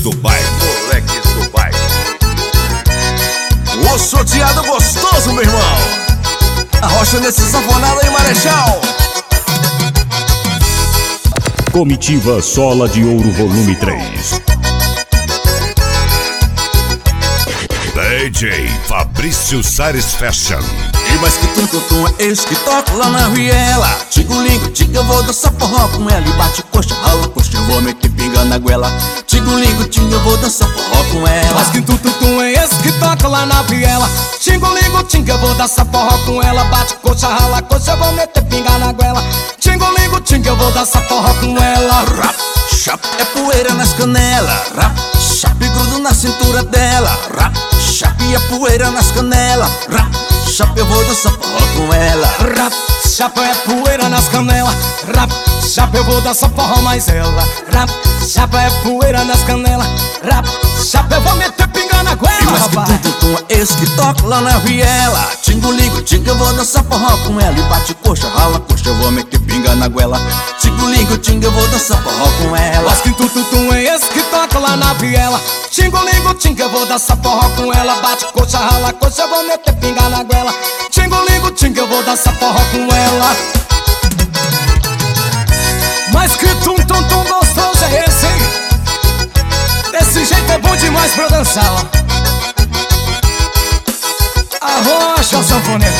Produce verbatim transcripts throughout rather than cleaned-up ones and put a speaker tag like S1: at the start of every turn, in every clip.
S1: do bairro, moleques do bairro. O sorteado gostoso, meu irmão. Arrocha nesse sanfonado aí, Marechal.
S2: Comitiva Sola de Ouro Volume três.
S1: D J Fabrício Sares Fashion.
S3: E mais que tum tum tum é esse que toca lá na viela. Tigo-ligo, tiga, eu vou dançar forró com ela. E bate coxa, rala coxa, eu vou meter pinga na goela. Tigo-ligo, tiga, eu vou dançar forró com ela.
S4: Mas que tum tum tum é esse que toca lá na viela. Tigo-ligo, tiga, eu vou dançar forró com ela. Bate coxa, rala coxa, eu vou meter pinga na goela. Tigo-ligo, tiga, eu vou dançar forró com ela.
S3: Rap, chap, é poeira nas canelas. Rap, chap, grudo na cintura dela. Rap, chap, é poeira nas canelas. Rap, chap, eu vou dançar forró com ela.
S4: Rap, chapa é poeira nas canelas. Rap, chapa eu vou dançar forró mais ela. Rap, chapa é poeira nas canelas. Rap, chapa eu vou meter pinga na goela.
S3: E mais que tum tum tum é esse que toca lá na viela. Tingo-ligo, tinga, eu vou dançar forró com ela. E bate coxa, rala coxa, eu vou meter pinga na goela. Tingo-ligo, tinga, eu vou dançar forró com ela.
S4: Mas que tum tum tum é esse que toca lá na viela. Tingo-ligo, tinga, eu vou dançar forró com ela. Bate coxa, rala coxa, eu vou meter pinga na goela. Tingo-ligo, tinga, eu vou dançar forró com ela. Mas que tum tum tum gostoso é esse, hein? Desse jeito é bom demais pra dançar, ó. Arrocha o sanfoneiro.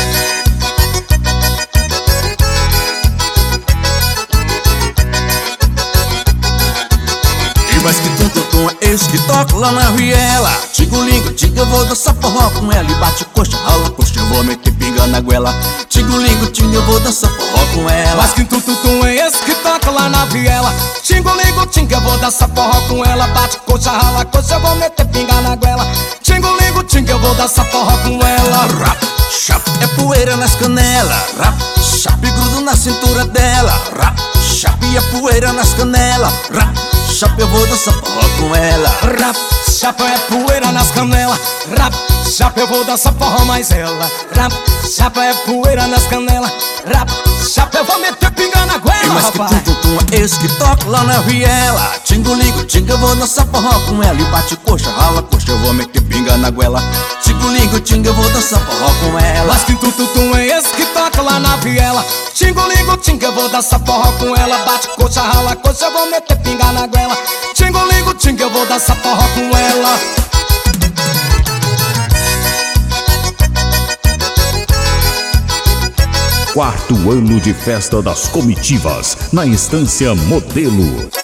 S3: Mas que tum tum tum é esse que toca lá na viela. Tigo-ligo, tiga, eu vou dançar forró com ela. E bate coxa, rala coxa, eu vou meter pinga na goela. Tigo-ligo, tiga, eu vou dançar forró com ela.
S4: Mas que tum tum tum é esse que toca lá na viela. Tigo-ligo, tiga, eu vou dançar forró com ela. Bate coxa, rala coxa, eu vou meter pinga na goela. Tigo-ligo, tiga, eu vou dançar forró com ela.
S3: Rap, chap, é poeira nas canelas. Rap, chap, grudo na cintura dela. Rap, chap, é poeira nas canelas. Rap, chap, eu vou dançar forró com ela.
S4: Rap, chapa é poeira nas canelas. Rap, chapa eu vou dançar forró mais ela. Rap, chapa é poeira nas canelas. Rap, chapa eu vou meter pinga na goela.
S3: E mais que tum tum tum é esse que toca lá na viela. Tingo-ligo, tinga, eu vou dançar forró com ela. E bate coxa, rala coxa, eu vou meter pinga na goela. Tingo-ligo, tinga, eu vou dançar forró com ela.
S4: Mas que tum tum tum é esse que toca lá na viela. Tingo-ligo, tinga, eu vou dançar forró com ela. Bate coxa, rala coxa, eu vou meter pinga na goela. Tingo-ligo, tinga, eu vou dançar forró com ela.
S2: Quarto ano de festa das comitivas na Estância Modelo.